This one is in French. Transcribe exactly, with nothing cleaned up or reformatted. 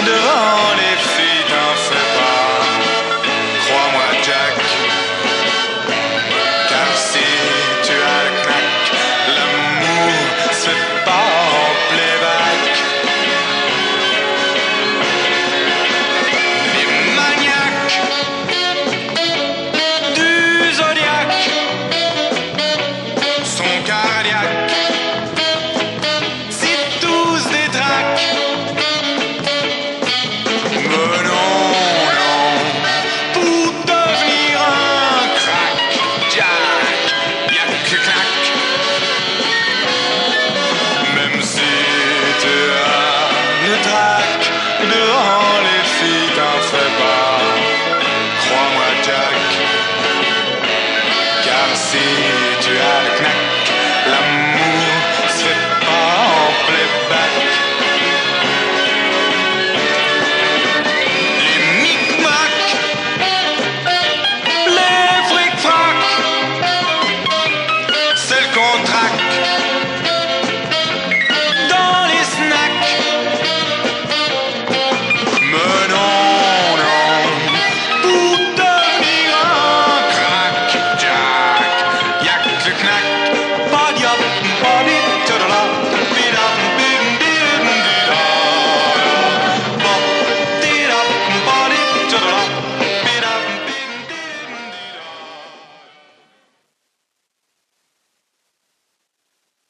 devant les filles, t'en fais pas. Crois-moi, Jack, car si tu as le knack, l'amour se fait pas en playback. Les maniaques du zodiaque sont cardiaques, c'est tous des dracs. Mais non, non, pour devenir un crack, Jack, y'a que clac. Même si tu as le trac devant